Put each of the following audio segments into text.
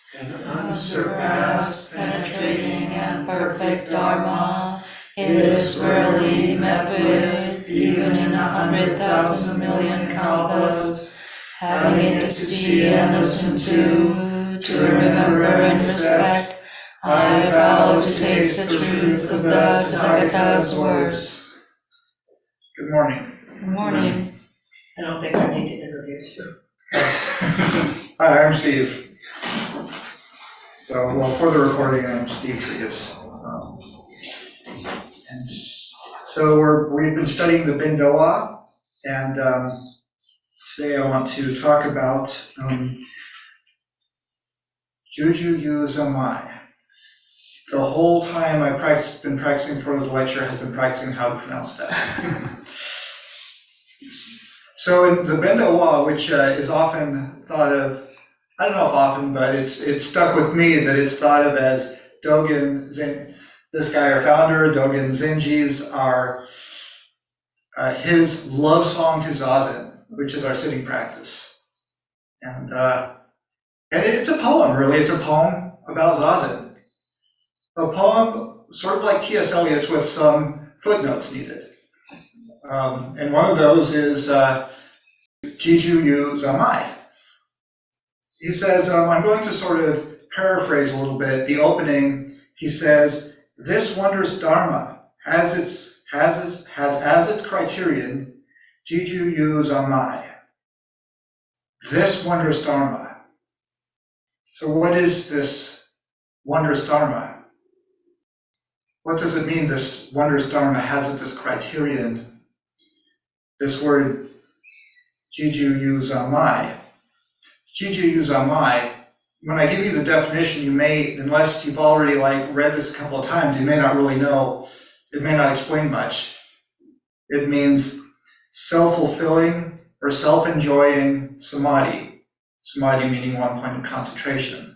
Unsurpassed, penetrating, and perfect Dharma, it is rarely met with, even in 100,000 million kalpas. Having it to see and listen to remember and respect, I vow to taste the truth of the Tathagata's words. Good morning. Good morning. I don't think I need to introduce you. Hi, I'm Steve. So, well, for the recording, I'm Steve Treatise. And so we've been studying the Bindowa, and today I want to talk about Juju Yu Zamai. The whole time I've been practicing for the lecture, I've been practicing how to pronounce that. So in the Bindowa, which is often thought of, I don't know if often, but it's stuck with me that it's thought of as Dogen Zen. This guy, our founder, Dogen Zenji's, are his love song to Zazen, which is our sitting practice. And it's a poem, really. It's a poem about Zazen. A poem sort of like T.S. Eliot's with some footnotes needed. And one of those is Juju Yu Zamai. He says, I'm going to sort of paraphrase a little bit the opening. He says, this wondrous Dharma has as its criterion, Juju Yu Zamai. This wondrous Dharma. So what is this wondrous Dharma? What does it mean, this wondrous Dharma has its criterion? This word, Juju Yu Zamai. Juju Yu Zamai, when I give you the definition, you may, unless you've already read this a couple of times, you may not really know, it may not explain much. It means self-fulfilling or self-enjoying samadhi. Samadhi meaning one point of concentration.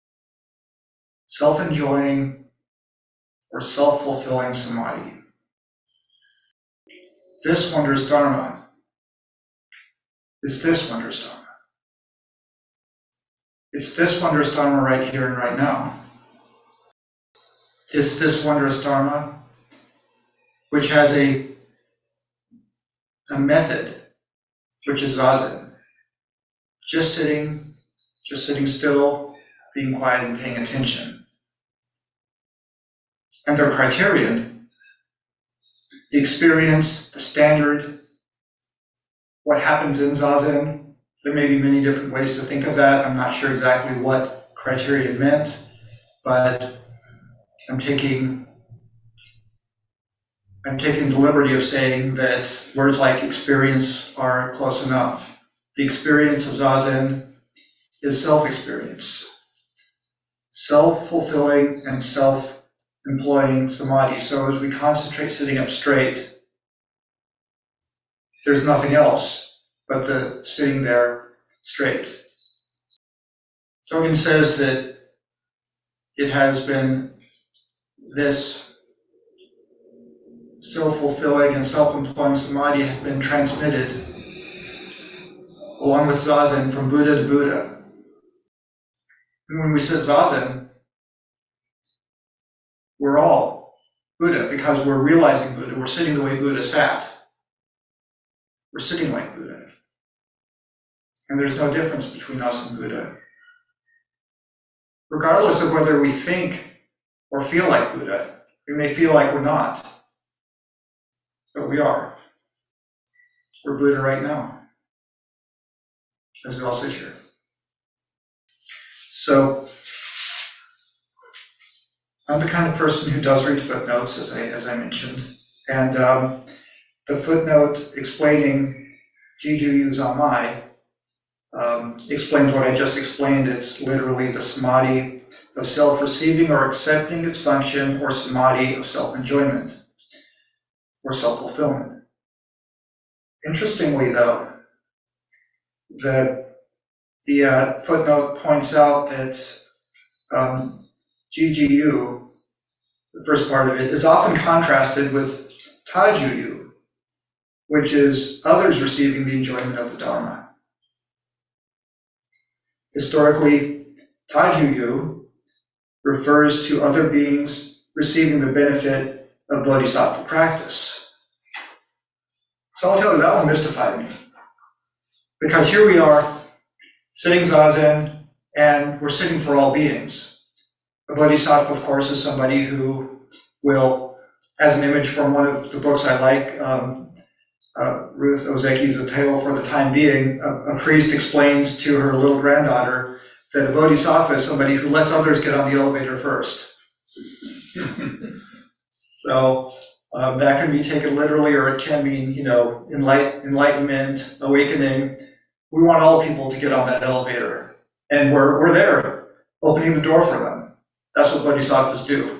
Self-enjoying or self-fulfilling samadhi. This wondrous Dharma is this wondrous Dharma. It's this wondrous Dharma right here and right now. It's this wondrous Dharma which has a method, which is Zazen. Just sitting still, being quiet and paying attention. And their criterion, the experience, the standard, what happens in Zazen. There may be many different ways to think of that. I'm not sure exactly what criteria meant, but I'm taking the liberty of saying that words like experience are close enough. The experience of Zazen is self-experience, self-fulfilling and self-employing samadhi. So as we concentrate sitting up straight, there's nothing else but the sitting there straight. Dogen says that it has been this self-fulfilling and self-employing samadhi has been transmitted along with Zazen from Buddha to Buddha. And when we sit Zazen, we're all Buddha because we're realizing Buddha. We're sitting the way Buddha sat. We're sitting like Buddha. And there's no difference between us and Buddha. Regardless of whether we think or feel like Buddha, we may feel like we're not, but we are. We're Buddha right now, as we all sit here. So, I'm the kind of person who does read footnotes, as I mentioned, and the footnote explaining Juju Yu Zamai explains what I just explained. It's literally the samadhi of self-receiving or accepting its function, or samadhi of self-enjoyment or self-fulfillment. Interestingly, though, the footnote points out that GGU, the first part of it, is often contrasted with Tajuyu, which is others receiving the enjoyment of the Dharma. Historically, Tajuyu refers to other beings receiving the benefit of bodhisattva practice. So I'll tell you, that one mystified me. Because here we are, sitting zazen, and we're sitting for all beings. A bodhisattva, of course, is somebody who will, as an image from one of the books I like, Ruth Ozeki's A Tale for the Time Being, a priest explains to her little granddaughter that a bodhisattva is somebody who lets others get on the elevator first. So that can be taken literally, or it can mean, enlightenment, awakening. We want all people to get on that elevator, and we're there, opening the door for them. That's what bodhisattvas do.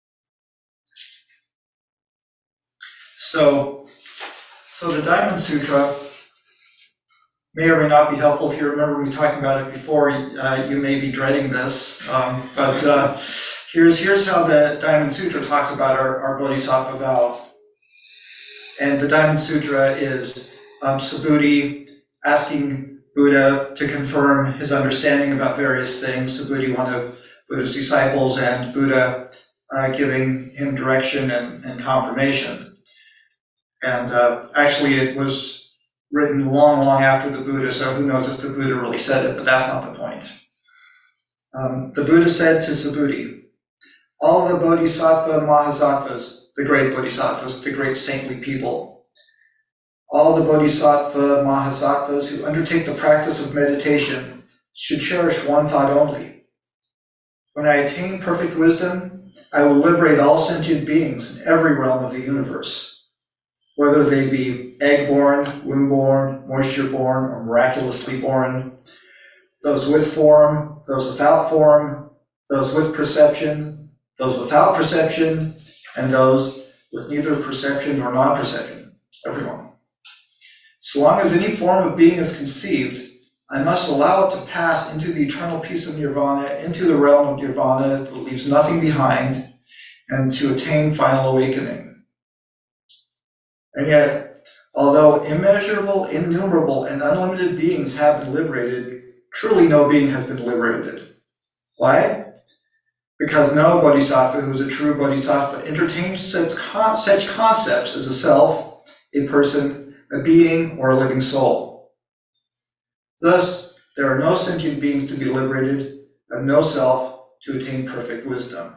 So the Diamond Sutra may or may not be helpful. If you remember me talking about it before, you may be dreading this. But here's how the Diamond Sutra talks about our bodhisattva vow. And the Diamond Sutra is Subhuti asking Buddha to confirm his understanding about various things. Subhuti, one of Buddha's disciples, and Buddha giving him direction and confirmation. And actually it was written long, long after the Buddha, so who knows if the Buddha really said it, but that's not the point. The Buddha said to Subhuti, all the bodhisattva mahasattvas, the great bodhisattvas, the great saintly people, all the bodhisattva mahasattvas who undertake the practice of meditation should cherish one thought only. When I attain perfect wisdom, I will liberate all sentient beings in every realm of the universe, whether they be egg-born, womb-born, moisture-born, or miraculously born, those with form, those without form, those with perception, those without perception, and those with neither perception nor non-perception, everyone. So long as any form of being is conceived, I must allow it to pass into the eternal peace of nirvana, into the realm of nirvana that leaves nothing behind, and to attain final awakening. And yet, although immeasurable, innumerable, and unlimited beings have been liberated, truly no being has been liberated. Why? Because no bodhisattva who is a true bodhisattva entertains such concepts as a self, a person, a being, or a living soul. Thus, there are no sentient beings to be liberated, and no self to attain perfect wisdom.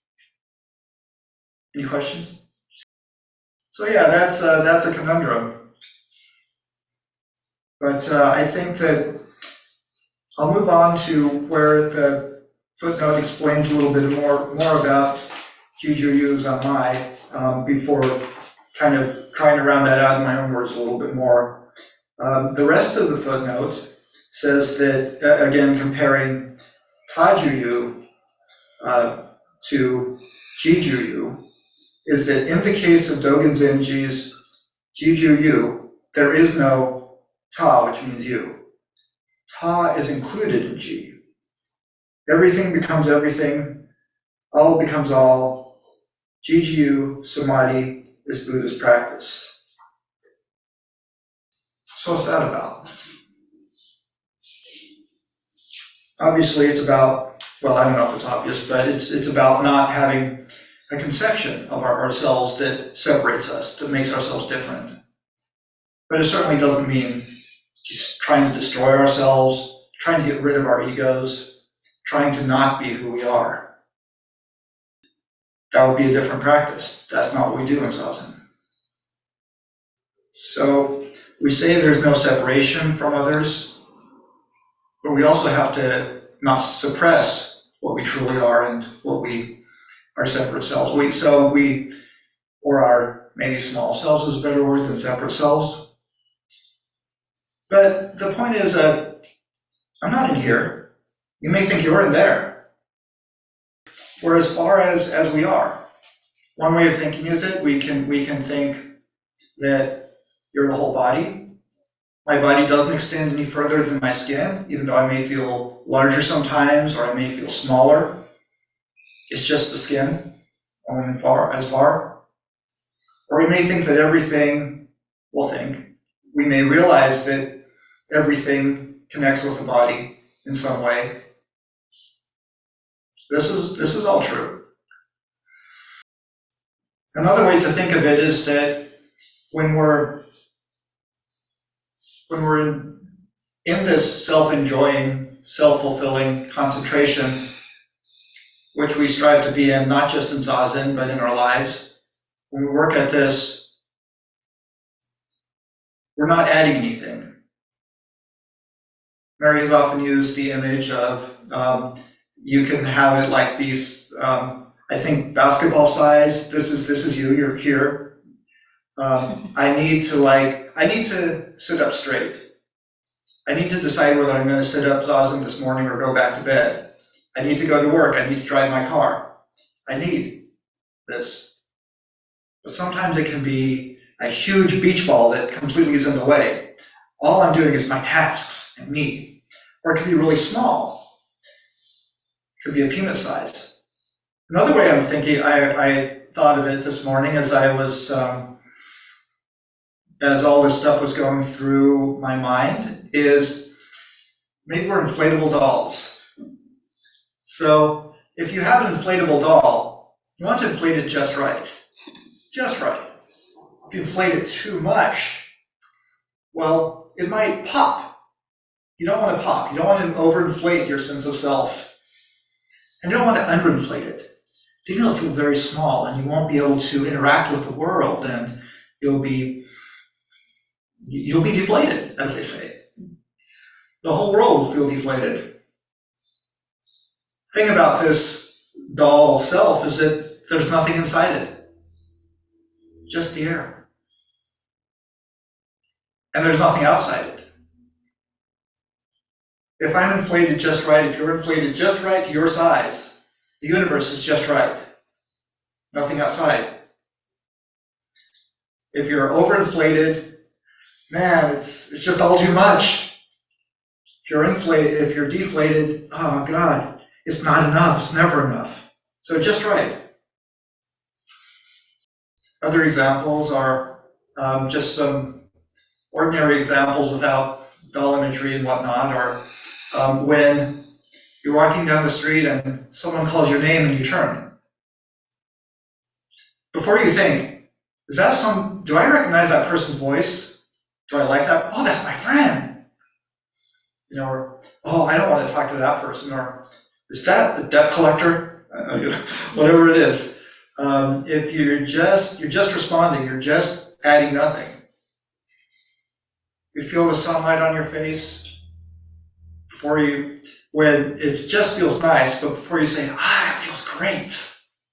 Any questions? So yeah, that's a conundrum. But I think that I'll move on to where the footnote explains a little bit more about Jijuyu Zanmai before kind of trying to round that out in my own words a little bit more. The rest of the footnote says that, again, comparing Tajuyu to Jijuyu, is that in the case of Dogen Zenji's Jijuyu, there is no Ta, which means you. Ta is included in Ji. Everything becomes everything, all becomes all. Jijuyu Samadhi is Buddha's practice. So what's that about? Obviously it's about, well, I don't know if it's obvious, but it's about not having a conception of ourselves that separates us, that makes ourselves different. But it certainly doesn't mean just trying to destroy ourselves, trying to get rid of our egos, trying to not be who we are. That would be a different practice. That's not what we do in Zazen. So we say there's no separation from others, but we also have to not suppress what we truly are and what we our separate selves. Or our maybe small selves is a better word than separate selves. But the point is that I'm not in here. You may think you're in there. We're as far as we are. One way of thinking is that we can think that you're the whole body. My body doesn't extend any further than my skin, even though I may feel larger sometimes, or I may feel smaller. It's just the skin, only as far. Or we may think that we may realize that everything connects with the body in some way. This is all true. Another way to think of it is that when we're in this self-enjoying, self-fulfilling concentration, which we strive to be in, not just in Zazen, but in our lives, when we work at this, we're not adding anything. Mary has often used the image of, you can have it like these, I think basketball size, this is you, you're here. I need to sit up straight. I need to decide whether I'm going to sit up Zazen this morning or go back to bed. I need to go to work. I need to drive my car. I need this. But sometimes it can be a huge beach ball that completely is in the way. All I'm doing is my tasks and me. Or it can be really small. It could be a peanut size. Another way I'm thinking, I thought of it this morning as I was, as all this stuff was going through my mind, is maybe we're inflatable dolls. So if you have an inflatable doll, you want to inflate it just right. Just right. If you inflate it too much, well, it might pop. You don't want to pop. You don't want to overinflate your sense of self. And you don't want to underinflate it. Then you'll feel very small and you won't be able to interact with the world, and you'll be deflated, as they say. The whole world will feel deflated. The thing about this doll self is that there's nothing inside it. Just the air. And there's nothing outside it. If I'm inflated just right, if you're inflated just right to your size, the universe is just right. Nothing outside. If you're overinflated, man, it's just all too much. If you're inflated, if you're deflated, oh God, it's not enough, it's never enough. So just right. Other examples are just some ordinary examples without doll imagery and whatnot, or when you're walking down the street and someone calls your name and you turn. Before you think, do I recognize that person's voice? Do I like that? Oh, that's my friend. You know, or, oh, I don't want to talk to that person, or is that the debt collector? Whatever it is. If you're just responding, you're just adding nothing. You feel the sunlight on your face when it just feels nice, but before you say, that feels great.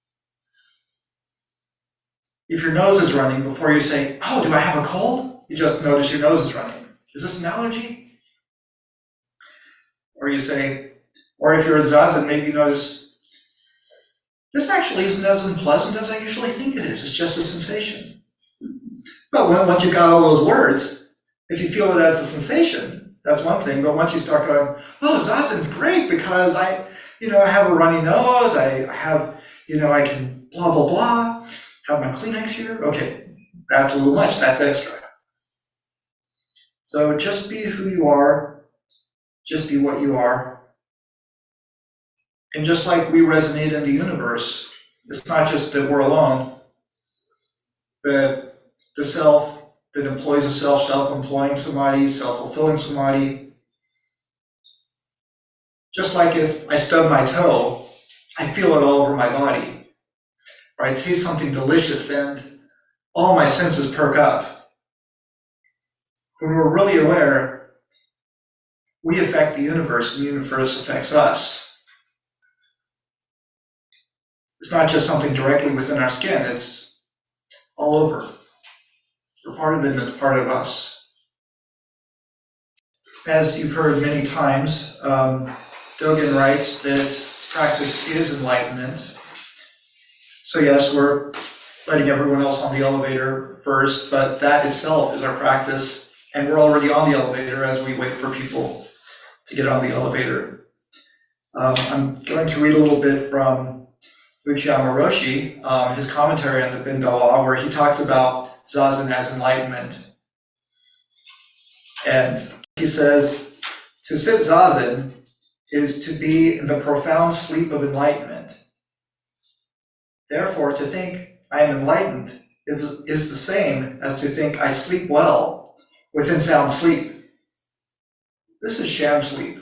If your nose is running, before you say, oh, do I have a cold? You just notice your nose is running. Is this an allergy? Or you say, or if you're in Zazen, maybe you notice, this actually isn't as unpleasant as I usually think it is. It's just a sensation. But once you've got all those words, if you feel it as a sensation, that's one thing. But once you start going, oh, Zazen's great because I have a runny nose, I have, I can blah, blah, blah, have my Kleenex here. Okay, that's a little much, that's extra. So just be who you are, just be what you are. And just like we resonate in the universe, it's not just that we're alone. The self that employs a self-employing samadhi, self-fulfilling samadhi. Just like if I stub my toe, I feel it all over my body. Or I taste something delicious and all my senses perk up. When we're really aware, we affect the universe and the universe affects us. It's not just something directly within our skin, it's all over. We're part of it and it's part of us. As you've heard many times, Dogen writes that practice is enlightenment. So yes, we're letting everyone else on the elevator first, but that itself is our practice, and we're already on the elevator as we wait for people to get on the elevator. I'm going to read a little bit from Uchiyama Roshi, his commentary on the Bindawa, where he talks about Zazen as enlightenment. And he says, to sit Zazen is to be in the profound sleep of enlightenment. Therefore, to think I am enlightened is the same as to think I sleep well within sound sleep. This is sham sleep.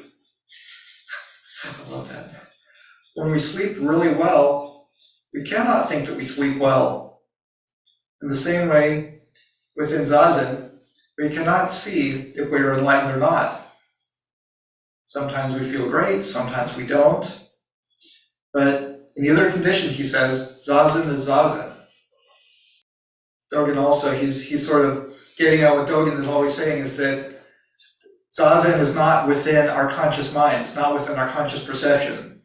I love that. When we sleep really well, we cannot think that we sleep well. In the same way, within Zazen, we cannot see if we are enlightened or not. Sometimes we feel great, sometimes we don't. But in either condition, he says, Zazen is Zazen. Dogen also, he's sort of getting at what Dogen is always saying, is that Zazen is not within our conscious mind, it's not within our conscious perception.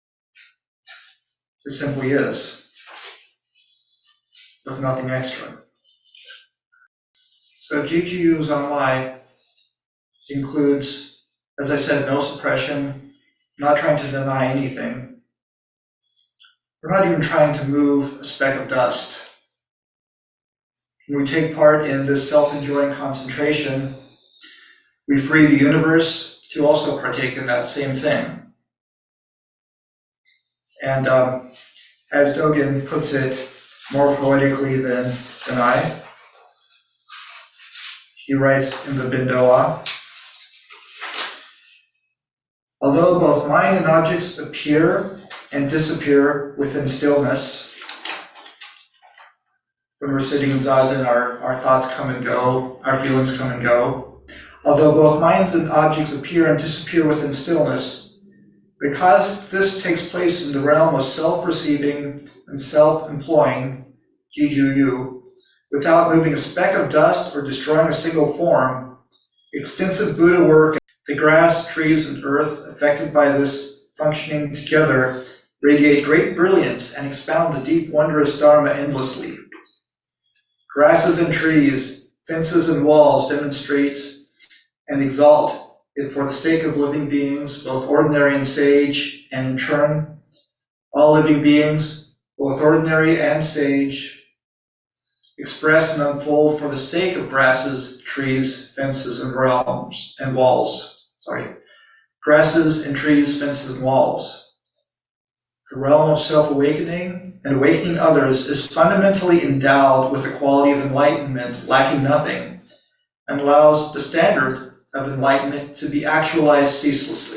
It simply is, with nothing extra. So Jiju Zanmai includes, as I said, no suppression, not trying to deny anything. We're not even trying to move a speck of dust. When we take part in this self-enjoying concentration, we free the universe to also partake in that same thing. And as Dogen puts it more poetically than I, he writes in the Bindoa, although both mind and objects appear and disappear within stillness, when we're sitting in Zazen, our thoughts come and go, our feelings come and go. Although both minds and objects appear and disappear within stillness, because this takes place in the realm of self-receiving and self-employing, Jiju, without moving a speck of dust or destroying a single form, extensive Buddha work, the grass, trees, and earth affected by this functioning together radiate great brilliance and expound the deep, wondrous Dharma endlessly. Grasses and trees, fences and walls demonstrate and exalt it for the sake of living beings, both ordinary and sage, and in turn, all living beings, both ordinary and sage, express and unfold for the sake of grasses, trees, fences, and realms and walls. Grasses and trees, fences, and walls. The realm of self-awakening and awakening others is fundamentally endowed with the quality of enlightenment, lacking nothing, and allows the standard of enlightenment to be actualized ceaselessly.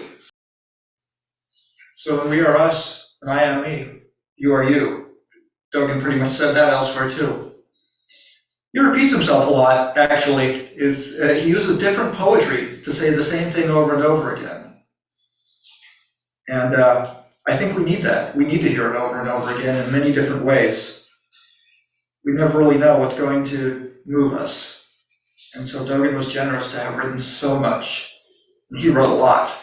So when we are us, and I am me, you are you. Dogen pretty much said that elsewhere too. He repeats himself a lot, actually. He uses different poetry to say the same thing over and over again. And I think we need that. We need to hear it over and over again in many different ways. We never really know what's going to move us. And so Dogen was generous to have written so much. He wrote a lot.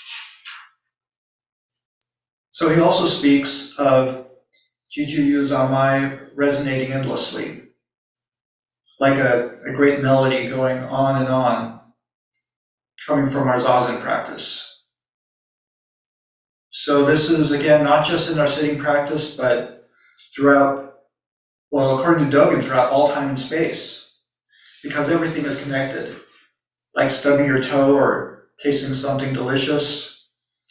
So he also speaks of Jiju Zanmai resonating endlessly, like a great melody going on and on, coming from our Zazen practice. So this is, again, not just in our sitting practice, but throughout, well, according to Dogen, throughout all time and space, because everything is connected. Like stubbing your toe or tasting something delicious,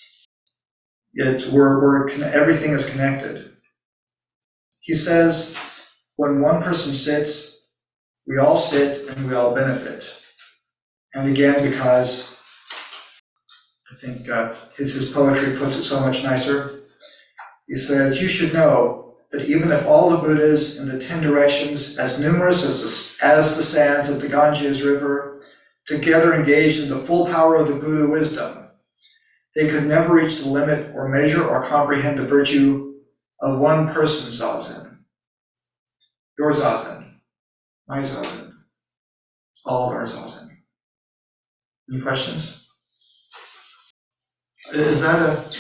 everything is connected. He says, when one person sits, we all sit and we all benefit. And again, because I think his poetry puts it so much nicer. He says, you should know that even if all the Buddhas in the 10 directions, as numerous as the sands of the Ganges River, together engaged in the full power of the Buddha wisdom, they could never reach the limit or measure or comprehend the virtue of one person's Zazen. Your Zazen, my Zazen, all of our Zazen. Any questions? Is that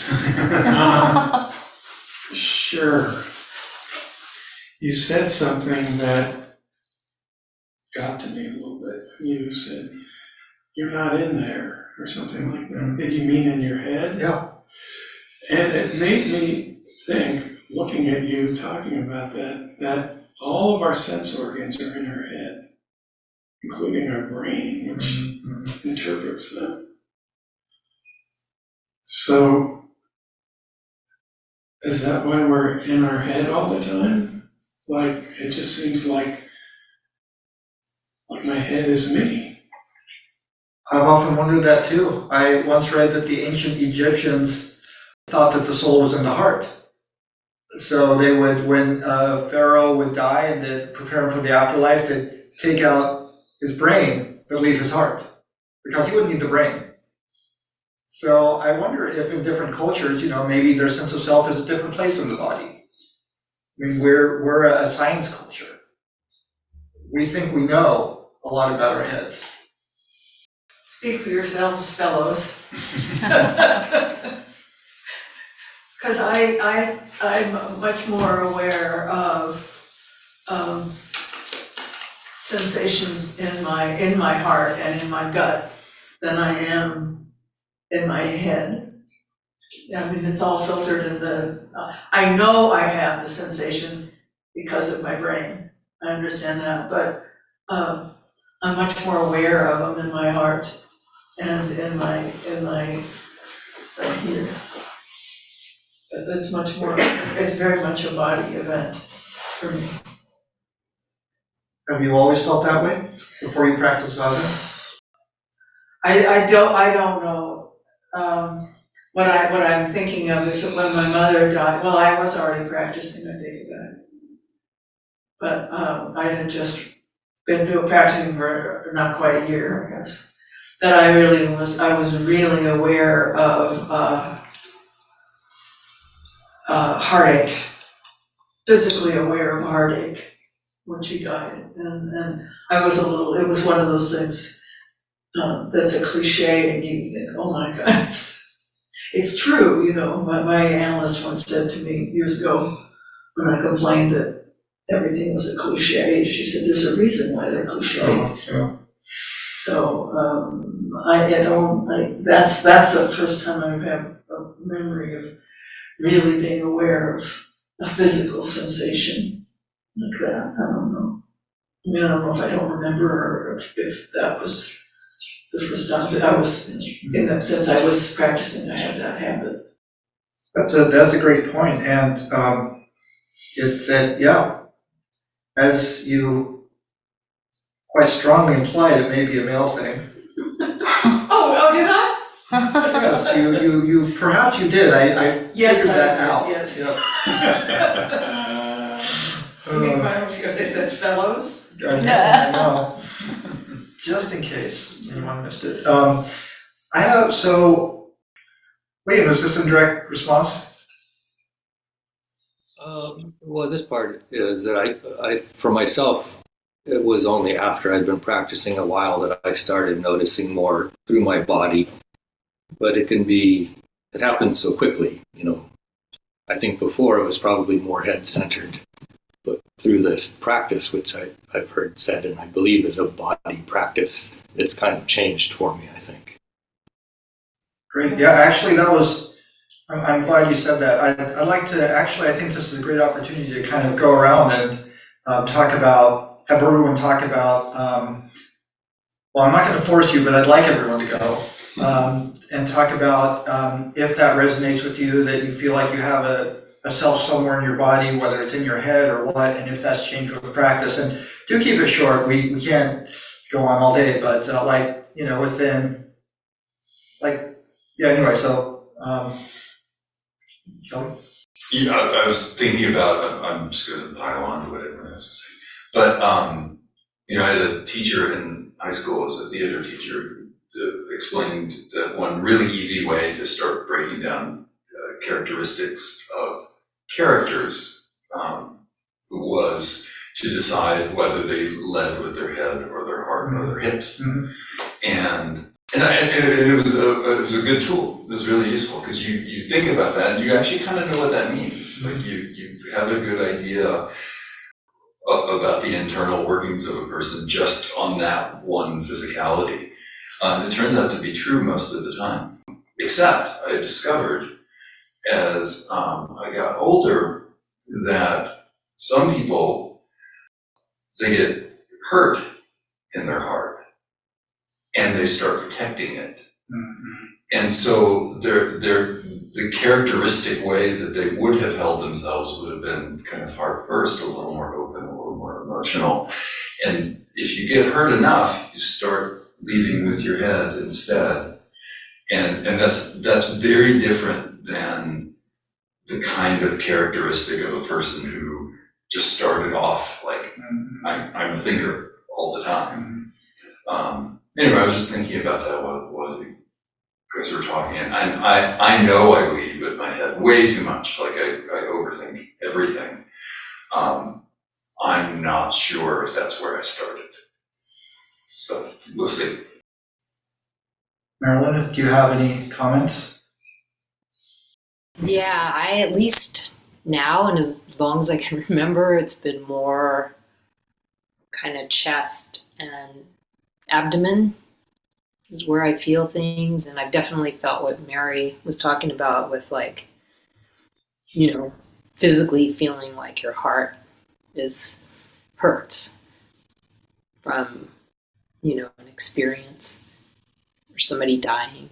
Sure. You said something that got to me a little bit. You said, you're not in there, or something like that. Did you mean in your head? Yeah. And it made me think, looking at you talking about that all of our sense organs are in our head, including our brain, which interprets them. So, is that why we're in our head all the time? Like, it just seems like my head is me. I've often wondered that too. I once read that the ancient Egyptians thought that the soul was in the heart. So they would, when Pharaoh would die and they'd prepare him for the afterlife, they'd take out his brain but leave his heart, because he wouldn't need the brain. So I wonder if in different cultures, maybe their sense of self is a different place in the body. I mean, we're a science culture. We think we know a lot about our heads. Speak for yourselves, fellows. Because I'm much more aware of sensations in my heart and in my gut than I am in my head. I mean, it's all filtered in I know I have the sensation because of my brain. I understand that, but I'm much more aware of them in my heart and in my right here. That's much more, it's very much a body event for me. Have you always felt that way before you practiced zazen? I don't know. What I'm thinking of is that when my mother died, well, I was already practicing, I take it back. But I had just been practicing for not quite a year, I guess. That I was really aware of heartache, physically aware of heartache when she died. And I was it was one of those things that's a cliche, and you think, oh my God, it's true, My analyst once said to me years ago when I complained that everything was a cliche, she said, there's a reason why they're cliches. So that's the first time I've had a memory of really being aware of a physical sensation like that. I don't know. I mean, I don't know if I don't remember or if that was the first time that I was since I was practicing, I had that habit. That's a great point, and as you quite strongly implied, it may be a male thing. Oh, did I? Yes, you perhaps you did. I Yes, figured that I did, out. yes. Yep. I mean, I don't know if they said fellows. I know. Just in case anyone missed it. Liam, is this in direct response? Well, this part is that I, for myself, it was only after I'd been practicing a while that I started noticing more through my body. But it happens so quickly, I think before it was probably more head-centered. But through this practice, which I've heard said, and I believe is a body practice, it's kind of changed for me, I think. Great. Yeah, actually, I'm glad you said that. I'd like to, I think this is a great opportunity to kind of go around and have everyone talk about, well, I'm not going to force you, but I'd like everyone to go and talk about if that resonates with you, that you feel like you have a self somewhere in your body, whether it's in your head or what, and if that's changed with practice. And do keep it short. We can't go on all day, but anyway, so Kelly? Yeah, I was thinking about, I'm just going to pile on to what everyone else was saying. But, I had a teacher in high school, as a theater teacher, that explained that one really easy way to start breaking down characteristics of characters was to decide whether they led with their head or their heart or their hips. Mm-hmm. And it was a good tool. It was really useful because you think about that and you actually kind of know what that means. Like you have a good idea about the internal workings of a person just on that one physicality. It turns out to be true most of the time. Except I discovered as I got older that some people, they get hurt in their heart and they start protecting it. Mm-hmm. And so the characteristic way that they would have held themselves would have been kind of heart first, a little more open, a little more emotional. And if you get hurt enough, you start leading with your head instead. And that's very different than the kind of characteristic of a person who just started off like, I'm a thinker all the time. Anyway, I was just thinking about that while you guys were talking, and I know I lead with my head way too much. Like I overthink everything. I'm not sure if that's where I started. So we'll see. Marilyn, do you have any comments? Yeah, I at least now, and as long as I can remember, it's been more kind of chest and abdomen is where I feel things. And I've definitely felt what Mary was talking about with, like, you know, physically feeling like your heart hurts from, you know, an experience or somebody dying.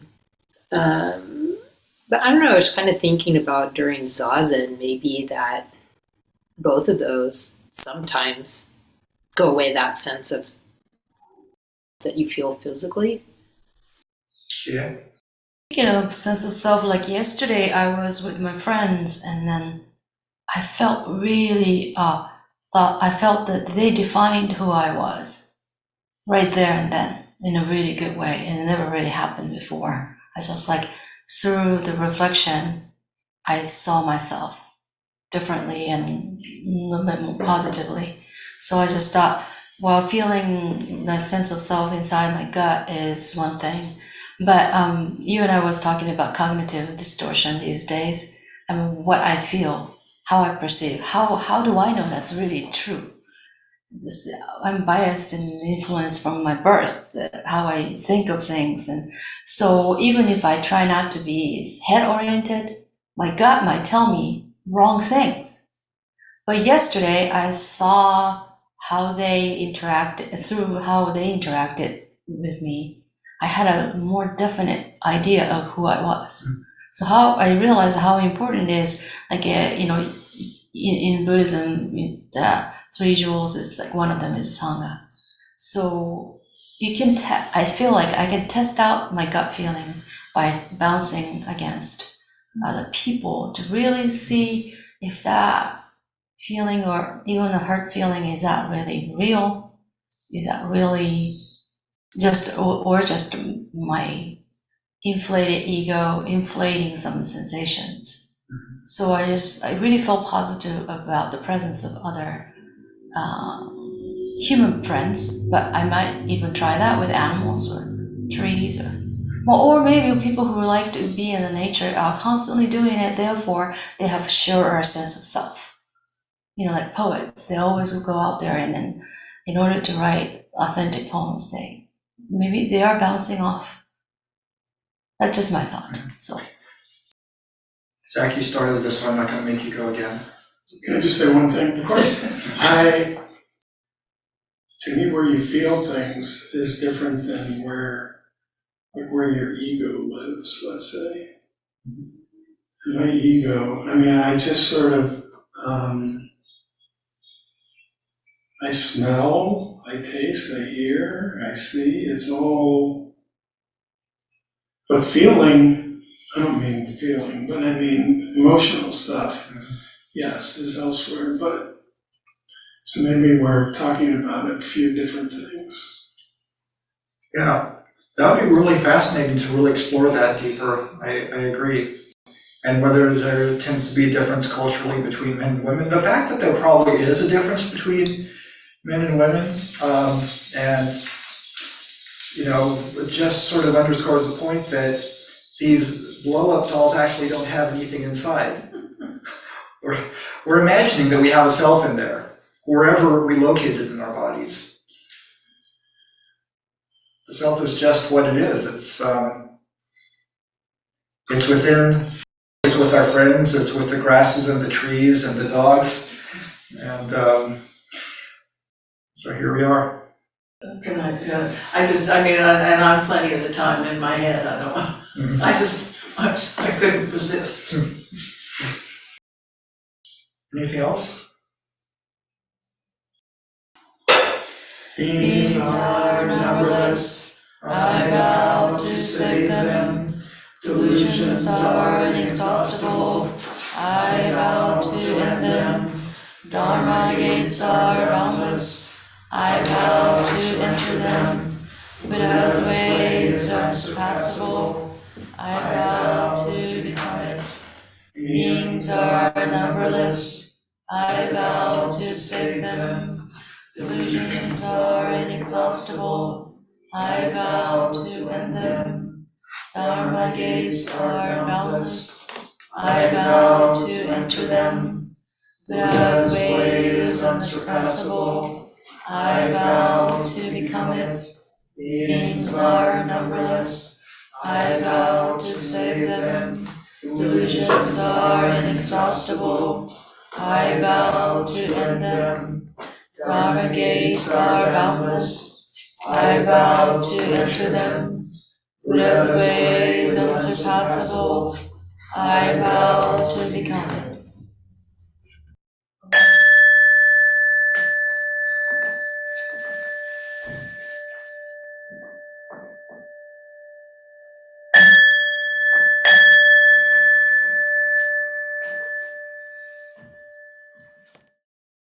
But I don't know, I was kind of thinking about during Zazen, maybe that both of those sometimes go away, that sense of that you feel physically. Yeah. You know, sense of self, like yesterday I was with my friends and then I felt really, I felt that they defined who I was right there and then in a really good way. And it never really happened before. I just like, through the reflection, I saw myself differently and a little bit more positively. So I just thought, while feeling the sense of self inside my gut is one thing, but you and I was talking about cognitive distortion these days, and what I feel, how I perceive, how do I know that's really true? I'm biased and influenced from my birth, how I think of things. And so even if I try not to be head-oriented, my gut might tell me wrong things. But yesterday I saw how they interacted, through how they interacted with me, I had a more definite idea of who I was. So how I realized how important it is, like, you know, in Buddhism, the 3 jewels is like one of them is Sangha. So you can, I feel like I can test out my gut feeling by bouncing against other people to really see if that feeling or even the hurt feeling, is that really real? Is that really just, or just my inflated ego inflating some sensations? So I really felt positive about the presence of other human friends, but I might even try that with animals or trees or maybe people who like to be in the nature are constantly doing it, therefore they have surer sense of self. You know, like poets, they always go out there and then in order to write authentic poems, maybe they are bouncing off. That's just my thought. So, Zach, you started this, so I'm not going to make you go again. Can I just say one thing? Of course. To me, where you feel things is different than where your ego lives, let's say. My ego, I mean, I just sort of, I smell, I taste, I hear, I see, it's all, but feeling, I don't mean feeling, but I mean emotional stuff, yes, is elsewhere, but, so maybe we're talking about a few different things. Yeah, that would be really fascinating to really explore that deeper. I agree. And whether there tends to be a difference culturally between men and women. The fact that there probably is a difference between men and women, and, you know, it just sort of underscores the point that these blow-up dolls actually don't have anything inside. We're imagining that we have a self in there, wherever we locate it in our bodies. The self is just what it is. It's within, it's with our friends, it's with the grasses and the trees and the dogs, and so here we are. Can I mean, and I'm plenty of the time in my head, I don't I couldn't resist. Anything else? Beings are numberless, I vow to save them. Delusions are inexhaustible, I vow to end them. Dharma gates are boundless, I vow to enter them. Buddha's ways are unsurpassable, I vow to become it. Beings are numberless, I vow to save them. Delusions are inexhaustible, I vow to end them. Dharma gates are boundless, I vow to enter them. Buddha's way is unsurpassable, I vow to become it. Beings are numberless, I vow to save them. Delusions are inexhaustible, I vow to end them. Dharma gates are boundless, I vow to enter them. Buddha's way is unsurpassable, I vow to become it.